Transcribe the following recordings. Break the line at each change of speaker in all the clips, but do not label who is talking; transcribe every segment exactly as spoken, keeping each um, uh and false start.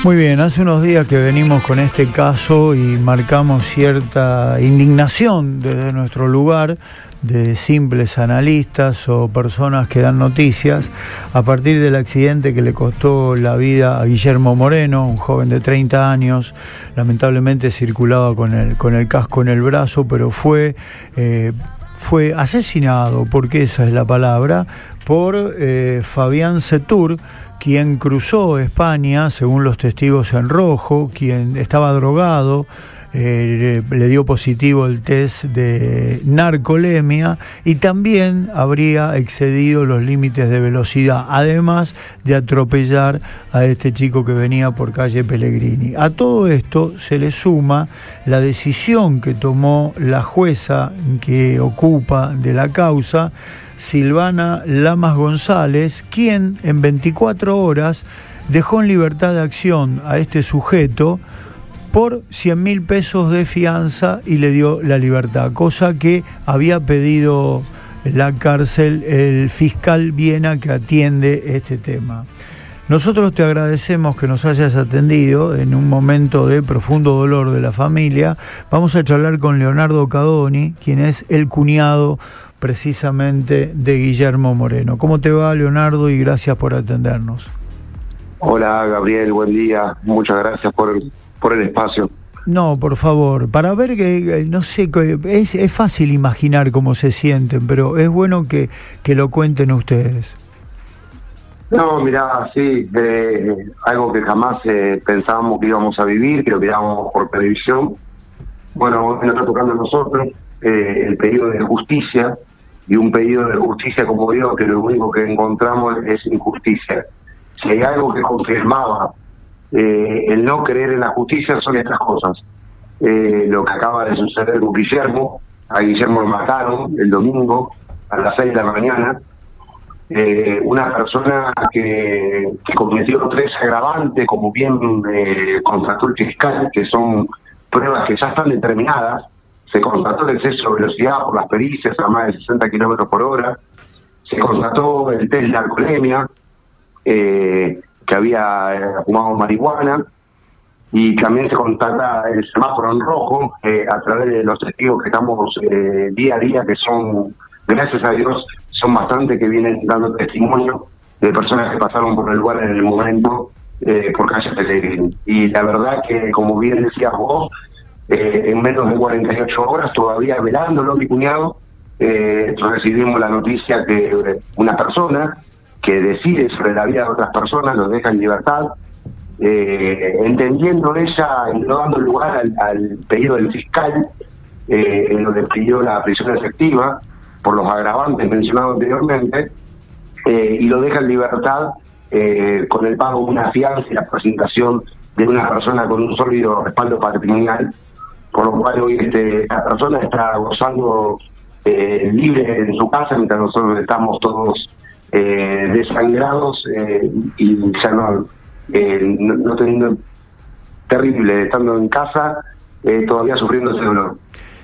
Muy bien, hace unos días que venimos con este caso y marcamos cierta indignación desde nuestro lugar de simples analistas o personas que dan noticias a partir del accidente que le costó la vida a Guillermo Moreno, un joven de treinta años, lamentablemente circulaba con el, con el casco en el brazo, pero fue, eh, fue asesinado, porque esa es la palabra, por eh, Fabián Setur, quien cruzó España, según los testigos en rojo, quien estaba drogado, eh, le dio positivo el test de narcolemia y también habría excedido los límites de velocidad, además de atropellar a este chico que venía por calle Pellegrini. A todo esto se le suma la decisión que tomó la jueza que ocupa de la causa, Silvana Lamas González, quien en veinticuatro horas dejó en libertad de acción a este sujeto por cien mil pesos de fianza y le dio la libertad, cosa que había pedido la cárcel el fiscal Viena, que atiende este tema. Nosotros te agradecemos que nos hayas atendido en un momento de profundo dolor de la familia. Vamos a charlar con Leonardo Cadoni, quien es el cuñado precisamente de Guillermo Moreno. ¿Cómo te va, Leonardo? Y gracias por atendernos.
Hola, Gabriel, buen día. Muchas gracias por el, por el espacio.
No, por favor, para ver que, no sé, es, es fácil imaginar cómo se sienten, pero es bueno que, que lo cuenten ustedes.
No, mirá, sí, eh, algo que jamás eh, pensábamos que íbamos a vivir, que lo mirábamos por televisión. Bueno, nos está tocando a nosotros eh, el pedido de justicia, y un pedido de justicia, como digo, que lo único que encontramos es injusticia. Si hay algo que confirmaba eh, el no creer en la justicia, son estas cosas. Eh, lo que acaba de suceder con Guillermo, a Guillermo lo mataron el domingo a las seis de la mañana, eh, una persona que, que cometió tres agravantes, como bien eh, constató el fiscal, que son pruebas que ya están determinadas. Se constató el exceso de velocidad por las pericias a más de sesenta kilómetros por hora. Se constató el test de narcolemia, eh, que había eh, fumado marihuana. Y también se constata el semáforo en rojo eh, a través de los testigos que estamos eh, día a día, que son, gracias a Dios, son bastantes, que vienen dando testimonio de personas que pasaron por el lugar en el momento eh, por calle Pellegrini. Y la verdad que, como bien decías vos, Eh, en menos de cuarenta y ocho horas, todavía velándolo, mi cuñado, eh, recibimos la noticia que una persona que decide sobre la vida de otras personas los deja en libertad, eh, entendiendo ella y no dando lugar al, al pedido del fiscal, eh, en donde pidió la prisión efectiva por los agravantes mencionados anteriormente, eh, y lo deja en libertad eh, con el pago de una fianza y la presentación de una persona con un sólido respaldo patrimonial, por lo cual hoy este, esta persona está gozando eh, libre en su casa, mientras nosotros estamos todos eh, desangrados eh, y ya no, eh, no, no teniendo, terrible, estando en casa, eh, todavía sufriendo ese dolor.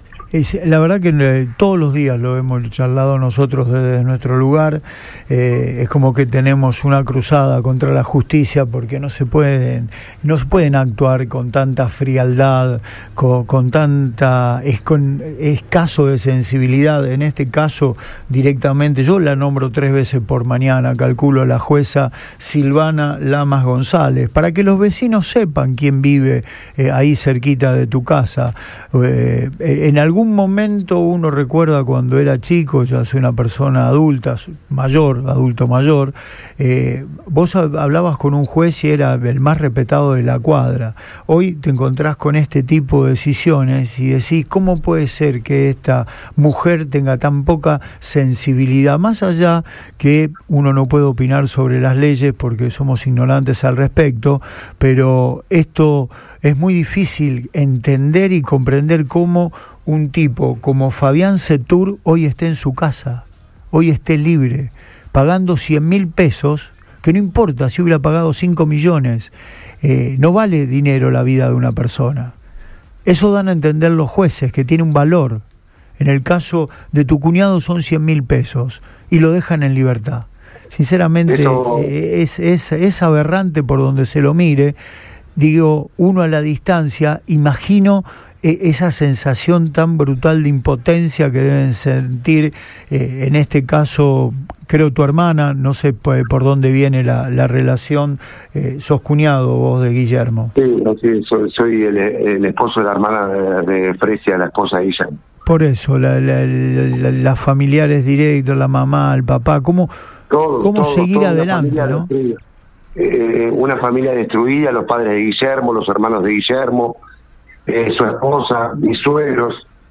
Es, la verdad que eh, todos los días lo hemos charlado nosotros desde nuestro lugar. Eh, es como que tenemos una cruzada contra la justicia, porque no se pueden no se pueden actuar con tanta frialdad, con, con tanta es, con escaso de sensibilidad. En este caso directamente, yo la nombro tres veces por mañana, calculo, a la jueza Silvana Lamas González, para que los vecinos sepan quién vive eh, ahí cerquita de tu casa. Eh, en algún algún momento uno recuerda cuando era chico, ya soy una persona adulta, mayor, adulto mayor, eh, vos hablabas con un juez y era el más respetado de la cuadra. Hoy te encontrás con este tipo de decisiones y decís, ¿cómo puede ser que esta mujer tenga tan poca sensibilidad? Más allá que uno no puede opinar sobre las leyes porque somos ignorantes al respecto, pero esto es muy difícil entender y comprender cómo un tipo como Fabián Setur hoy esté en su casa, hoy esté libre, pagando cien mil pesos, que no importa si hubiera pagado cinco millones, eh, no vale dinero la vida de una persona. Eso dan a entender los jueces, que tiene un valor. En el caso de tu cuñado son cien mil pesos y lo dejan en libertad. Sinceramente,
Eso...
eh, es, es, es aberrante por donde se lo mire. digo, uno a la distancia, imagino eh, esa sensación tan brutal de impotencia que deben sentir, eh, en este caso, creo tu hermana, no sé por, por dónde viene la, la relación, eh, sos cuñado vos de Guillermo.
Sí, sí soy, soy el, el esposo de la hermana de, de Fresia, la esposa de Guillermo.
Por eso, la, la, la, las familiares directos, la mamá, el papá, ¿cómo, todo, cómo todo, seguir todo adelante, no?
Eh, una familia destruida, los padres de Guillermo, los hermanos de Guillermo, eh, su esposa, mis suegros,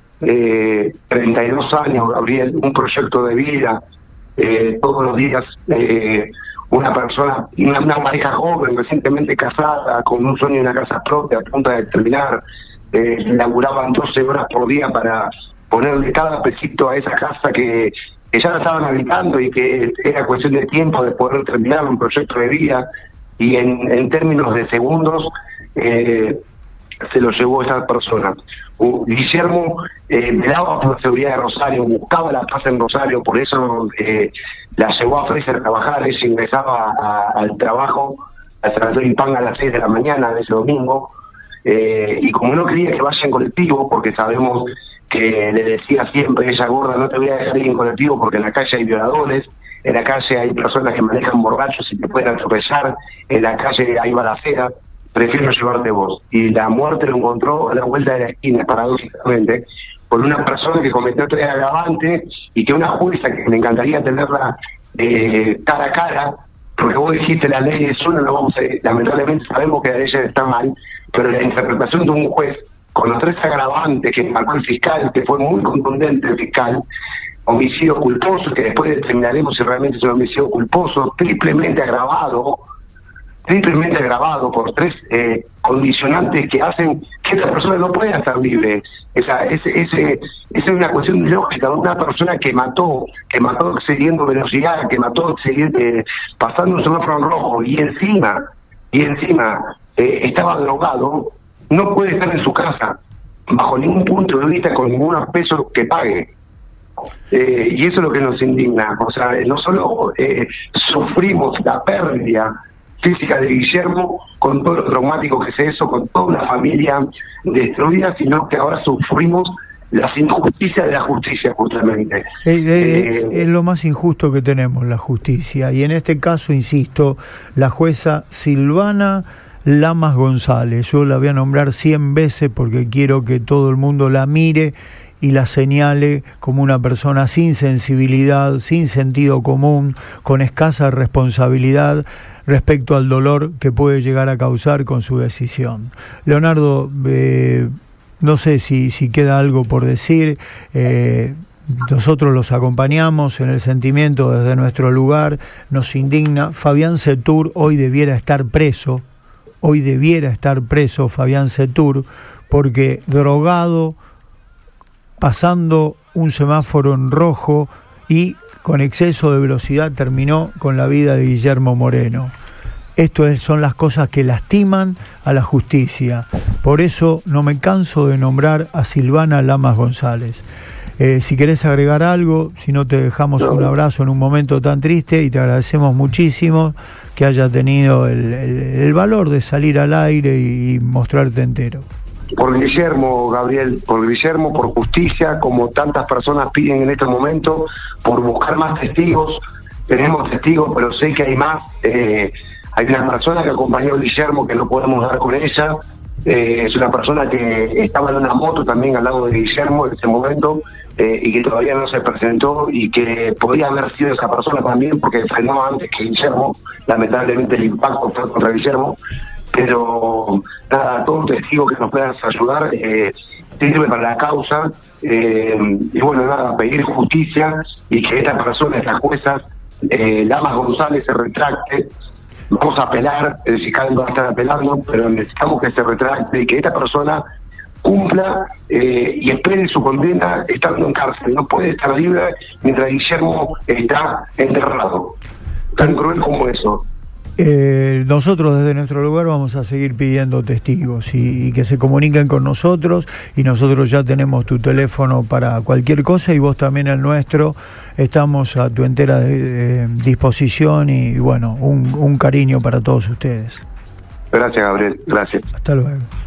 eh, treinta y dos años, Gabriel, un proyecto de vida, eh, todos los días eh, una persona, una, una pareja joven, recientemente casada, con un sueño en una casa propia, a punto de terminar, eh, laburaban doce horas por día para ponerle cada pesito a esa casa que, que ya la estaban habitando y que era cuestión de tiempo de poder terminar un proyecto de vida, y en, en términos de segundos eh, se lo llevó esa persona. Uh, Guillermo eh, velaba por la seguridad de Rosario, buscaba la paz en Rosario, por eso eh, la llevó a Fresia a trabajar. Ella ingresaba a, al trabajo al Sanatorio Ipanga a las seis de la mañana de ese domingo, eh, y como no quería que vaya en colectivo, porque sabemos que le decía siempre ella, gorda, no te voy a dejar ir en colectivo porque en la calle hay violadores, en la calle hay personas que manejan borrachos y te pueden atropellar, en la calle hay balacera, prefiero llevarte vos. Y la muerte lo encontró a la vuelta de la esquina, paradójicamente, por una persona que cometió tres agravantes y que una jueza, que me encantaría tenerla eh, cara a cara, porque vos dijiste la ley es una, no vamos a, lamentablemente sabemos que la ley está mal, pero la interpretación de un juez con los tres agravantes que marcó el fiscal, que fue muy contundente el fiscal, homicidio culposo, que después determinaremos si realmente es un homicidio culposo, triplemente agravado, triplemente agravado por tres eh, condicionantes que hacen que esa persona no pueda estar libre. Esa, ese, ese, esa es una cuestión lógica de una persona que mató, que mató excediendo velocidad, que mató excediendo, eh, pasando un semáforo en rojo, y encima, y encima eh, estaba drogado. No puede estar en su casa, bajo ningún punto de vista, con ningún peso que pague. Eh, y eso es lo que nos indigna. O sea, no solo eh, sufrimos la pérdida física de Guillermo, con todo lo traumático que es eso, con toda una familia destruida, sino que ahora sufrimos las injusticias de la justicia, justamente.
Eh, eh, eh, es lo más injusto que tenemos, la justicia. Y en este caso, insisto, la jueza Silvana Lamas González, yo la voy a nombrar cien veces porque quiero que todo el mundo la mire y la señale como una persona sin sensibilidad, sin sentido común, con escasa responsabilidad respecto al dolor que puede llegar a causar con su decisión. Leonardo, eh, no sé si, si queda algo por decir. eh, Nosotros los acompañamos en el sentimiento desde nuestro lugar, nos indigna. Fabián Setur hoy debiera estar preso. Hoy debiera estar preso Fabián Setur, porque drogado, pasando un semáforo en rojo y con exceso de velocidad, terminó con la vida de Guillermo Moreno. Esto es, son las cosas que lastiman a la justicia. Por eso no me canso de nombrar a Silvana Lamas González. Eh, si querés agregar algo, si no te dejamos un abrazo en un momento tan triste, y te agradecemos muchísimo que haya tenido el, el, el valor de salir al aire y, y mostrarte entero.
Por Guillermo, Gabriel, por Guillermo, por justicia, como tantas personas piden en este momento, por buscar más testigos. Tenemos testigos, pero sé que hay más. Eh, hay una persona que acompañó a Guillermo que no podemos dar con ella. Eh, es una persona que estaba en una moto también al lado de Guillermo en ese momento, eh, y que todavía no se presentó, y que podía haber sido esa persona también porque frenó antes que Guillermo. Lamentablemente el impacto fue contra Guillermo, pero nada, todo un testigo que nos pueda ayudar eh, sirve para la causa, eh, y bueno, nada, pedir justicia y que esta persona, esta jueza eh, Lamas González, se retracte. Vamos a apelar, el fiscal va a estar apelando, pero necesitamos que se retracte y que esta persona cumpla eh, y espere su condena estando en cárcel. No puede estar libre mientras Guillermo está enterrado. Tan cruel como eso.
Eh, nosotros desde nuestro lugar vamos a seguir pidiendo testigos y, y que se comuniquen con nosotros, y nosotros ya tenemos tu teléfono para cualquier cosa y vos también el nuestro. Estamos a tu entera de, de disposición y bueno, un, un cariño para todos ustedes.
Gracias, Gabriel. Gracias.
Hasta luego.